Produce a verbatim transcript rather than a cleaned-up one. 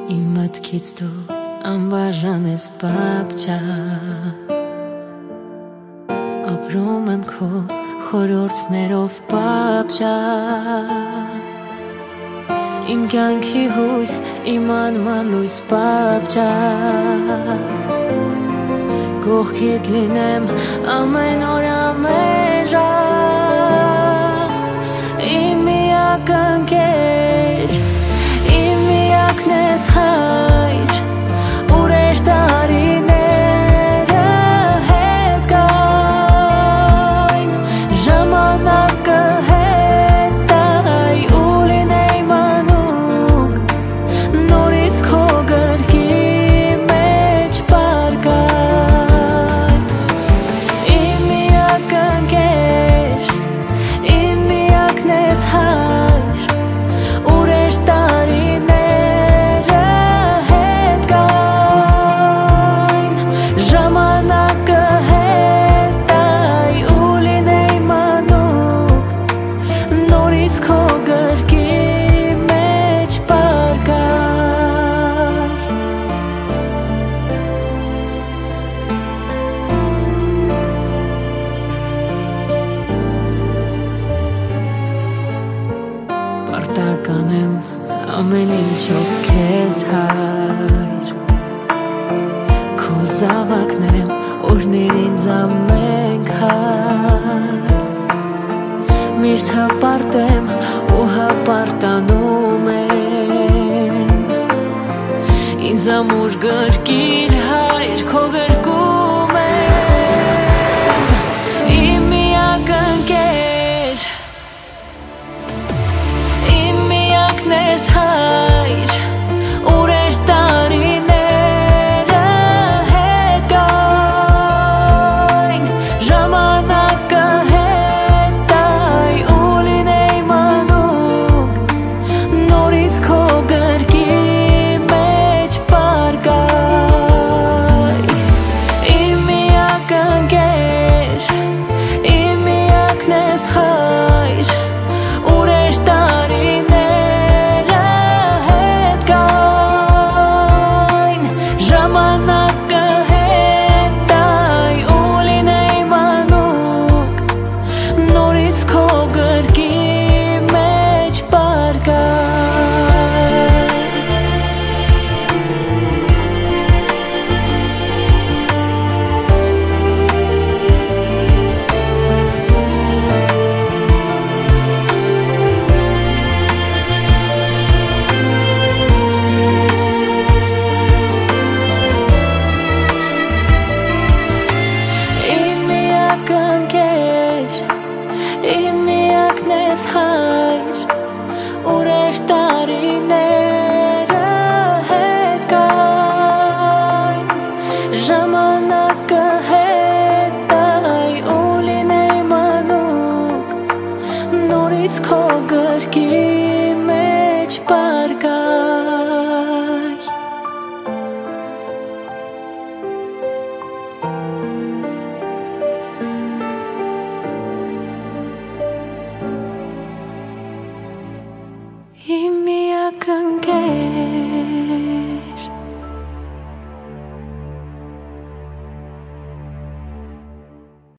Իմ մտքից դու անբաժան ես պապչա, ապրում եմ քո խորհուրդներով պապչա, իմ կյանքի հույս, իմ անմար լույս պապչա, կողքիդ լինեմ ամեն օր ամեն ժամ, իմ միակ ընկեր, իմ միակն ես հայր, ուրեր տարիները հետ գային, ժամանակը հետ տայ ու լինեի մանուկ, նորից քո գրկի մեջ պարկայ, իմ միակ ընկեր, իմ միակն ես հայր, ուրեր տարիները հետ գային, ժամանակը հետ տայ ու լինեի մանուկ, նորից քո գրկի մեջ պարկայ. Պարտական եմ ամեն ինչով քեզ հայր, քո զավակն եմ, օրհնիր ինձ ամենք հայր, միշտ հպարտ եմ ու հպարտանում եմ, ինձ ամուր գրկիր հայր, քո գրկի